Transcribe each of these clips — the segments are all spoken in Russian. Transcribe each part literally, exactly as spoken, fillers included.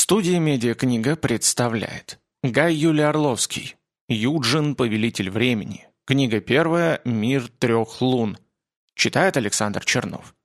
Студия «Медиакнига» представляет Гай Юлий Орловский. Юджин, повелитель времени. Книга первая «Мир трех лун». Читает Александр Чернов.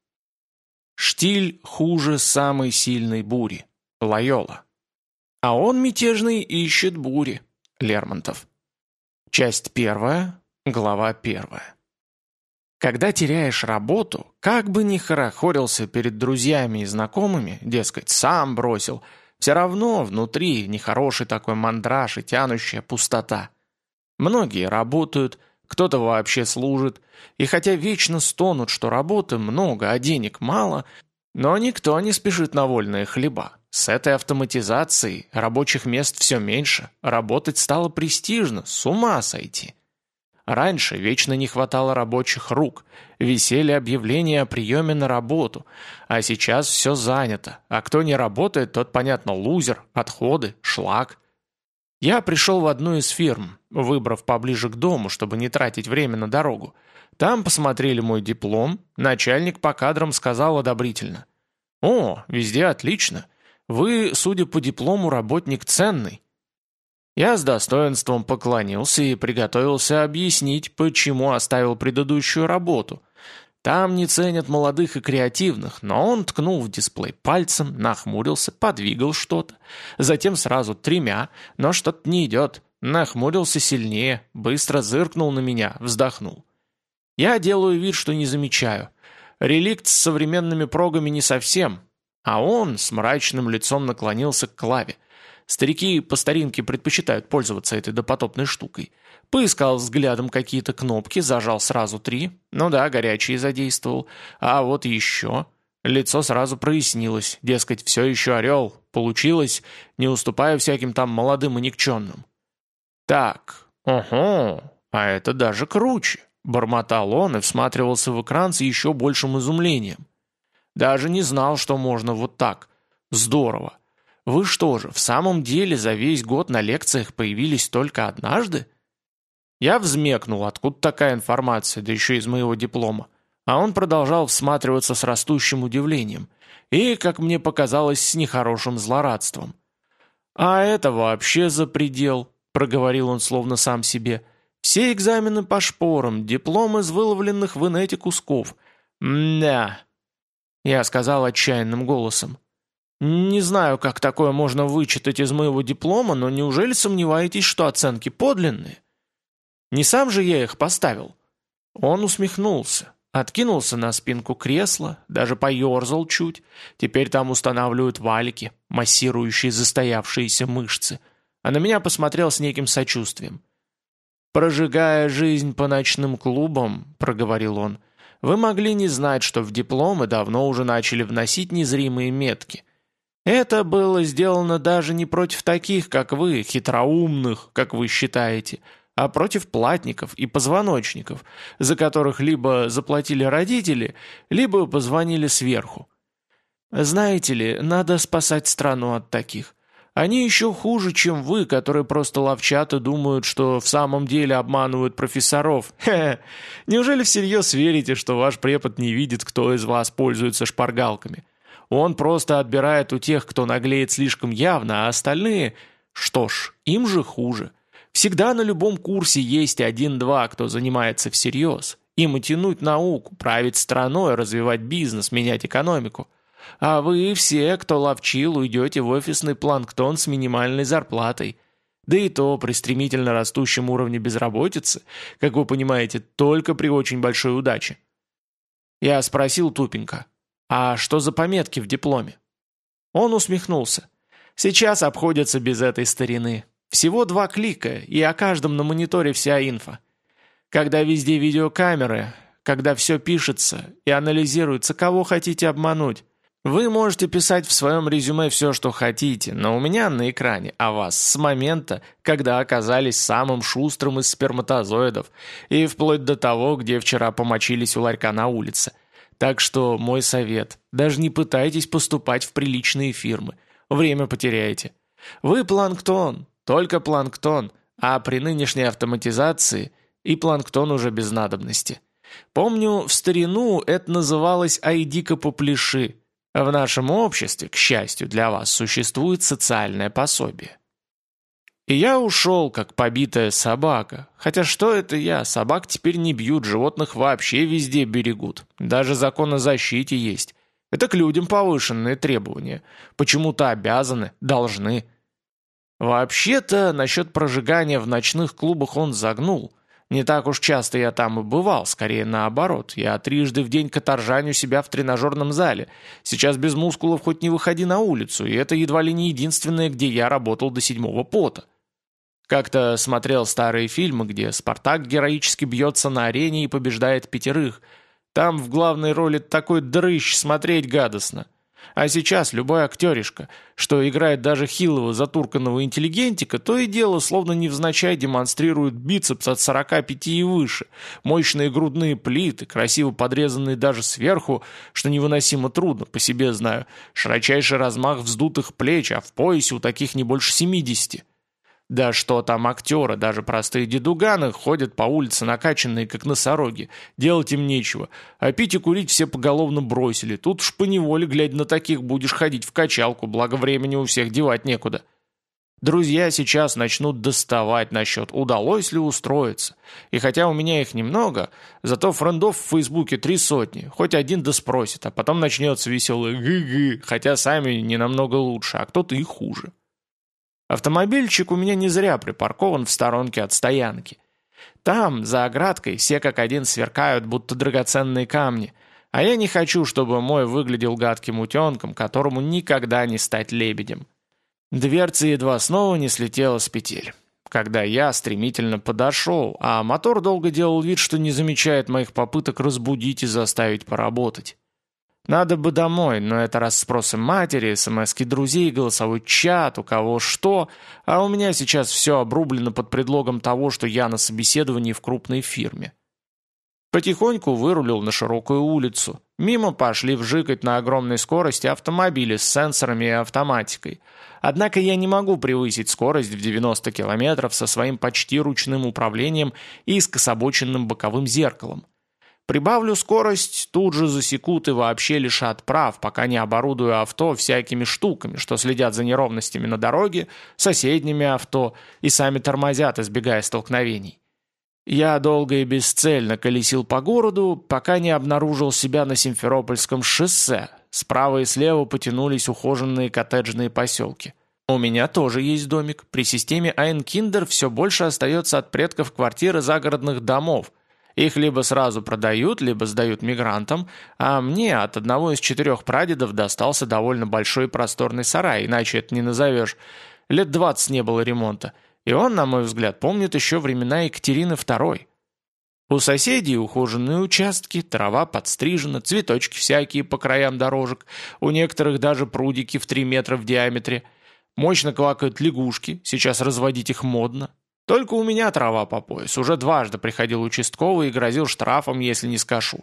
Штиль хуже самой сильной бури. Лайола. А он, мятежный, ищет бури. Лермонтов. Часть первая, глава первая. Когда теряешь работу, как бы ни хорохорился перед друзьями и знакомыми, дескать, сам бросил, все равно внутри нехороший такой мандраж и тянущая пустота. Многие работают, кто-то вообще служит, и хотя вечно стонут, что работы много, а денег мало, но никто не спешит на вольные хлеба. С этой автоматизацией рабочих мест все меньше, работать стало престижно, с ума сойти. Раньше вечно не хватало рабочих рук, висели объявления о приеме на работу, а сейчас все занято, а кто не работает, тот, понятно, лузер, отходы, шлак. Я пришел в одну из фирм, выбрав поближе к дому, чтобы не тратить время на дорогу. Там посмотрели мой диплом, начальник по кадрам сказал одобрительно: «О, везде отлично, вы, судя по диплому, работник ценный». Я с достоинством поклонился и приготовился объяснить, почему оставил предыдущую работу. Там не ценят молодых и креативных, но он ткнул в дисплей пальцем, нахмурился, подвигал что-то. Затем сразу тремя, но что-то не идет. Нахмурился сильнее, быстро зыркнул на меня, вздохнул. Я делаю вид, что не замечаю. Реликт с современными прогами не совсем. А он с мрачным лицом наклонился к клаве. Старики по старинке предпочитают пользоваться этой допотопной штукой. Поискал взглядом какие-то кнопки, зажал сразу три. Ну да, горячие задействовал. А вот еще. Лицо сразу прояснилось. Дескать, все еще орел. Получилось, не уступая всяким там молодым и никчемным. Так, ого, а это даже круче. Бормотал он и всматривался в экран с еще большим изумлением. Даже не знал, что можно вот так. Здорово. Вы что же, в самом деле за весь год на лекциях появились только однажды? Я взмекнул, откуда такая информация, да еще из моего диплома. А он продолжал всматриваться с растущим удивлением и, как мне показалось, с нехорошим злорадством. «А это вообще за предел», — проговорил он словно сам себе. «Все экзамены по шпорам, диплом из выловленных в инете кусков. М-да», — я сказал отчаянным голосом. «Не знаю, как такое можно вычитать из моего диплома, но неужели сомневаетесь, что оценки подлинные? Не сам же я их поставил?» Он усмехнулся, откинулся на спинку кресла, даже поерзал чуть. Теперь там устанавливают валики, массирующие застоявшиеся мышцы. А на меня посмотрел с неким сочувствием. «Прожигая жизнь по ночным клубам», — проговорил он, — «вы могли не знать, что в дипломы давно уже начали вносить незримые метки. Это было сделано даже не против таких, как вы, хитроумных, как вы считаете, а против платников и позвоночников, за которых либо заплатили родители, либо позвонили сверху. Знаете ли, надо спасать страну от таких. Они еще хуже, чем вы, которые просто ловчат и думают, что в самом деле обманывают профессоров. Хе-хе. Неужели всерьез верите, что ваш препод не видит, кто из вас пользуется шпаргалками? Он просто отбирает у тех, кто наглеет слишком явно, а остальные... Что ж, им же хуже. Всегда на любом курсе есть один-два, кто занимается всерьез. Им и тянуть науку, править страной, развивать бизнес, менять экономику. А вы все, кто ловчил, уйдете в офисный планктон с минимальной зарплатой. Да и то при стремительно растущем уровне безработицы, как вы понимаете, только при очень большой удаче. Я спросил тупенько: «А что за пометки в дипломе?» Он усмехнулся. «Сейчас обходятся без этой старины. Всего два клика, и о каждом на мониторе вся инфа. Когда везде видеокамеры, когда все пишется и анализируется, кого хотите обмануть. Вы можете писать в своем резюме все, что хотите, но у меня на экране о вас с момента, когда оказались самым шустрым из сперматозоидов, и вплоть до того, где вчера помочились у ларька на улице. Так что мой совет – даже не пытайтесь поступать в приличные фирмы. Время потеряете. Вы планктон, только планктон, а при нынешней автоматизации и планктон уже без надобности. Помню, в старину это называлось «айди-ка попляши». В нашем обществе, к счастью для вас, существует социальное пособие. И я ушел, как побитая собака. Хотя что это я? Собак теперь не бьют, животных вообще везде берегут. Даже закон о защите есть. Это к людям повышенные требования. Почему-то обязаны, должны. Вообще-то, насчет прожигания в ночных клубах он загнул. Не так уж часто я там и бывал, скорее наоборот. Я трижды в день каторжаню себя в тренажерном зале. Сейчас без мускулов хоть не выходи на улицу, и это едва ли не единственное, где я работал до седьмого пота. Как-то смотрел старые фильмы, где Спартак героически бьется на арене и побеждает пятерых. Там в главной роли такой дрыщ, смотреть гадостно. А сейчас любой актеришка, что играет даже хилого затурканного интеллигентика, то и дело словно невзначай демонстрирует бицепс от сорока пяти и выше, мощные грудные плиты, красиво подрезанные даже сверху, что невыносимо трудно, по себе знаю, широчайший размах вздутых плеч, а в поясе у таких не больше семидесяти. Да что там актеры, даже простые дедуганы ходят по улице накачанные, как носороги. Делать им нечего. А пить и курить все поголовно бросили. Тут уж поневоле, глядя на таких, будешь ходить в качалку, благо времени у всех девать некуда. Друзья сейчас начнут доставать насчет, удалось ли устроиться. И хотя у меня их немного, зато френдов в Фейсбуке три сотни. Хоть один да спросит, а потом начнется веселое гы-гы, хотя сами не намного лучше, а кто-то и хуже. Автомобильчик у меня не зря припаркован в сторонке от стоянки. Там, за оградкой, все как один сверкают, будто драгоценные камни. А я не хочу, чтобы мой выглядел гадким утенком, которому никогда не стать лебедем. Дверца едва снова не слетела с петель, когда я стремительно подошел, а мотор долго делал вид, что не замечает моих попыток разбудить и заставить поработать. Надо бы домой, но это расспросы матери, смски друзей, голосовой чат, у кого что, а у меня сейчас все обрублено под предлогом того, что я на собеседовании в крупной фирме. Потихоньку вырулил на широкую улицу. Мимо пошли вжикать на огромной скорости автомобили с сенсорами и автоматикой. Однако я не могу превысить скорость в девяносто километров со своим почти ручным управлением и скособоченным боковым зеркалом. Прибавлю скорость, тут же засекут и вообще лишат прав, пока не оборудую авто всякими штуками, что следят за неровностями на дороге, соседними авто и сами тормозят, избегая столкновений. Я долго и бесцельно колесил по городу, пока не обнаружил себя на Симферопольском шоссе. Справа и слева потянулись ухоженные коттеджные поселки. У меня тоже есть домик. При системе Айнкиндер все больше остается от предков квартиры загородных домов. Их либо сразу продают, либо сдают мигрантам, а мне от одного из четырех прадедов достался довольно большой просторный сарай, иначе это не назовешь. Лет двадцать не было ремонта, и он, на мой взгляд, помнит еще времена Екатерины второй. У соседей ухоженные участки, трава подстрижена, цветочки всякие по краям дорожек, у некоторых даже прудики в три метра в диаметре. Мощно квакают лягушки, сейчас разводить их модно. Только у меня трава по пояс. Уже дважды приходил участковый и грозил штрафом, если не скажу.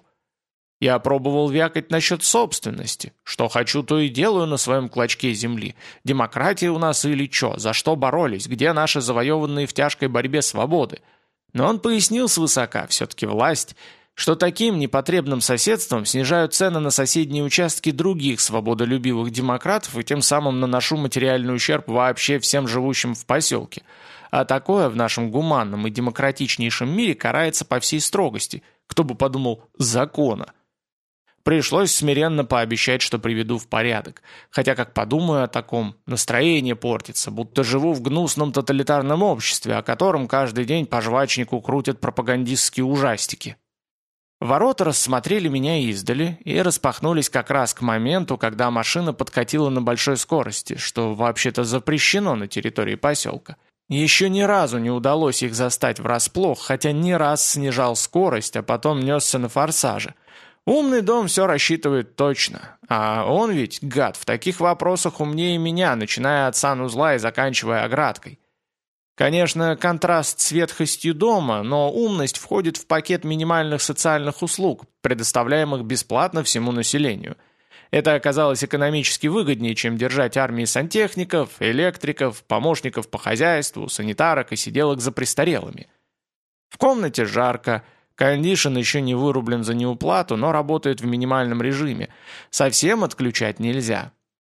Я пробовал вякать насчет собственности. Что хочу, то и делаю на своем клочке земли. Демократия у нас или чё? За что боролись? Где наши завоеванные в тяжкой борьбе свободы? Но он пояснил свысока, все-таки власть, что таким непотребным соседством снижают цены на соседние участки других свободолюбивых демократов и тем самым наношу материальный ущерб вообще всем живущим в поселке. А такое в нашем гуманном и демократичнейшем мире карается по всей строгости, кто бы подумал, закона. Пришлось смиренно пообещать, что приведу в порядок, хотя как подумаю о таком, настроение портится, будто живу в гнусном тоталитарном обществе, о котором каждый день по жвачнику крутят пропагандистские ужастики. Ворота рассмотрели меня издали и распахнулись как раз к моменту, когда машина подкатила на большой скорости, что вообще-то запрещено на территории поселка. Еще ни разу не удалось их застать врасплох, хотя не раз снижал скорость, а потом несся на форсаже. Умный дом все рассчитывает точно, а он ведь, гад, в таких вопросах умнее меня, начиная от санузла и заканчивая оградкой. Конечно, контраст с ветхостью дома, но умность входит в пакет минимальных социальных услуг, предоставляемых бесплатно всему населению. Это оказалось экономически выгоднее, чем держать армии сантехников, электриков, помощников по хозяйству, санитарок и сиделок за престарелыми. В комнате жарко, Кондишн еще не вырублен за неуплату, но работает в минимальном режиме. Совсем отключать нельзя.